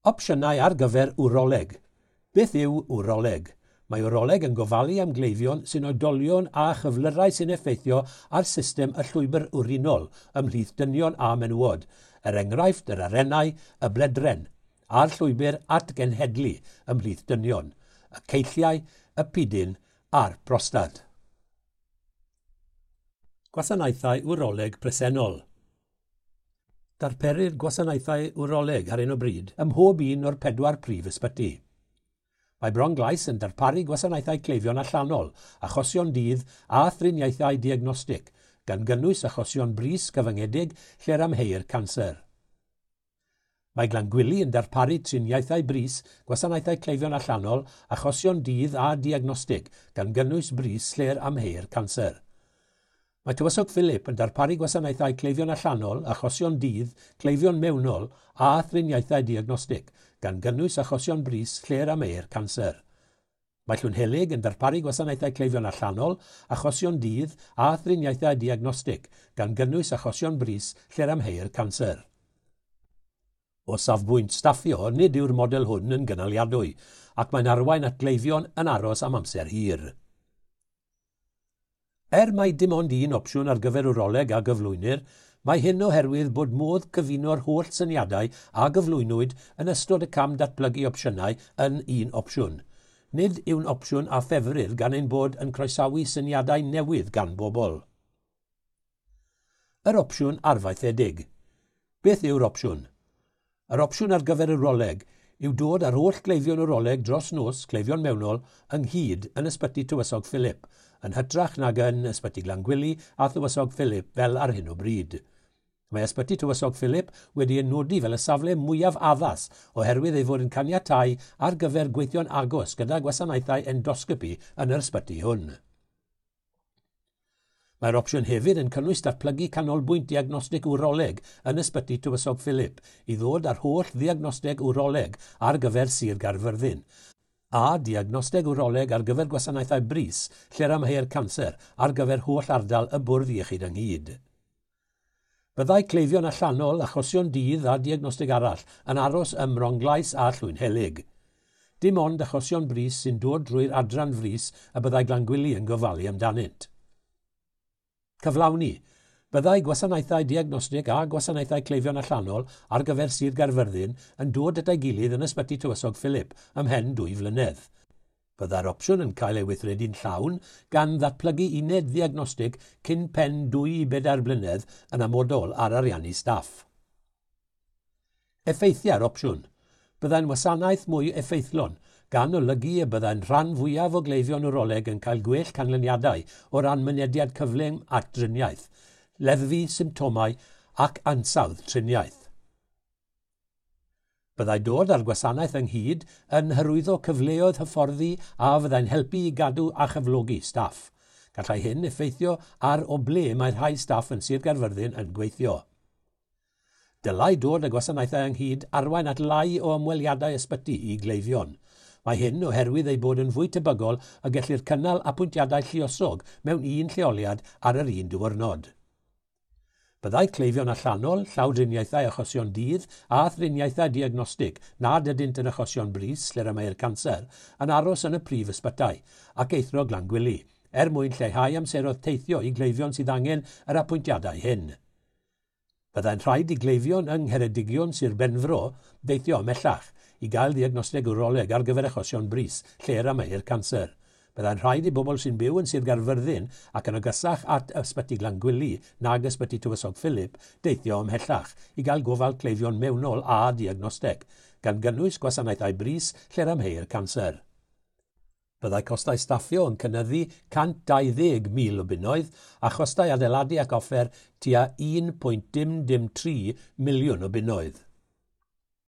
Opsiynau ar gyfer wroleg. Beth yw wroleg? Mae wroleg yn gofalu am gleifion sy'n oedolion a chyflyrau sy'n effeithio ar system y llwybr wrinol ymhlith dynion a menywod, enghraifft yr arenau, y bledren, a'r llwybr atgenhedlu ymhlith dynion, y ceilliau, y pidyn a'r prostad. Gwasanaethau wroleg presennol. Darperir gwasanaethau wroleg ar hyn o bryd ym mhob un o'r 4 prif ysbyty. Mae Bron Glais yn darparu gwasanaethau cleifion allanol, achosion dydd a thriniaethau diagnostig, gan gynnwys achosion brys cyfyngedig lle'r amheir canser. Mae Glangwili yn darparu triniaethau brys, gwasanaethau cleifion allanol, achosion dydd a diagnostig, gan gynnwys brys lle'r amheir canser. Mae Tywysog Philip yn darparu gwasanaethau cleifion allanol, achosion dydd, cleifion mewnol a thriniaethau diagnostig, gan gynnwys achosion brys lle'r amheir canser. Mae Llwnhelig yn darparu gwasanaethau cleifion allanol, achosion dydd a thriniaethau diagnostig, gan gynnwys achosion brys lle'r amheir canser. O safbwynt staffio, nid yw'r model hwn yn gynaliadwy, ac mae'n arwain at gleifion yn aros am amser hir. Mae dim ond un opsiwn ar gyfer wroleg a gyflwynir, mae hyn oherwydd bod modd cyfuno'r holl syniadau a gyflwynwyd yn ystod y cam datblygu opsiynau yn un opsiwn. Nid yw'n opsiwn a ffefrydd gan ein bod yn croesawu syniadau newydd gan bobl. Yr opsiwn arfaethedig. Beth yw'r opsiwn? Yr opsiwn ar gyfer y wroleg yw dod ar holl gleifion wroleg dros nos, cleifion mewnol, ynghyd yn ysbyty Tywysog Philip, yn hytrach nag yn ysbyty Glangwili a Tywysog Philip fel ar hyn o bryd. Mae ysbyty Tywysog Philip wedi ei nodi fel y safle mwyaf addas oherwydd ei fod yn caniatáu ar gyfer gweithio'n agos gyda gwasanaethau endoscopi yn yr ysbyty hwn. Mae'r opsiwn hefyd yn cynnwys datblygu canolbwynt diagnostig wroleg yn ysbyty Tywysog Philip i ddod ar holl ddiagnostig wroleg ar gyfer Sir Gaerfyrddin, a diagnostig wroleg ar gyfer gwasanaethau brys lle'r amheir canser ar gyfer holl ardal y bwrdd iechyd ynghyd. Byddai cleifion allanol, achosion dydd a diagnostig arall yn aros ym Mron Glais a Llwynhelig. Dim ond achosion brys sy'n dod drwy'r adran frys y byddai Glangwili yn gofalu amdanynt. Cyflawni. Byddai gwasanaethau diagnostig a gwasanaethau cleifion allanol ar gyfer Sir Gaerfyrddin yn dod at ei gilydd yn ysbyty Tywysog Philip ymhen 2 flynedd. Byddai'r opsiwn yn cael ei weithredu'n llawn gan ddatblygu uned ddiagnostig cyn pen 2 i 4 blynedd yn amodol ar ariannu staff. Effeithiau'r opsiwn. Byddai'n wasanaeth mwy effeithlon, gan olygu y byddai'n rhan fwyaf o gleifion wroleg yn cael gwell canlyniadau o ran mynediad cyflym at driniaeth, leddfu symptomau ac ansawdd triniaeth. Byddai dod ar gwasanaeth ynghyd yn hyrwyddo cyfleoedd hyfforddi a fyddai'n helpu i gadw a chyflogi staff. Gallai hyn effeithio ar o ble mae rhai staff yn Sir Gaerfyrddin yn gweithio. Dylai dod y gwasanaethau ynghyd arwain at lai o ymweliadau ysbyty i gleifion. Mae hyn oherwydd ei bod yn fwy tebygol y gellir cynnal apwyntiadau lluosog mewn un lleoliad ar yr un diwrnod. Byddai cleifion allanol, llawdriniaethau achosion dydd a thriniaethau diagnostig nad ydynt yn achosion brys lle'r amheir canser yn aros yn y prif ysbytau ac eithro Glangwili, mwyn lleihau amseroedd teithio i gleifion sydd angen yr apwyntiadau hyn. Byddai'n rhaid i gleifion yng Ngheredigion Sir Benfro deithio ymellach i gael diagnostig wroleg ar gyfer achosion brys lle'r amheir canser. Byddai'n rhaid i bobl sy'n byw yn Sir Gaerfyrddin ac yn ogysach at ysbyty Glangwili nag ysbyty Tywysog Philip deithio ymhellach i gael gofal cleifion mewnol a diagnostig, gan gynnwys gwasanaethau brys lle'r amheir canser. Byddai costau staffio yn cynyddu 120,000 o bunnoedd a chostau adeiladu ac offer tua 1.103 miliwn o bunnoedd.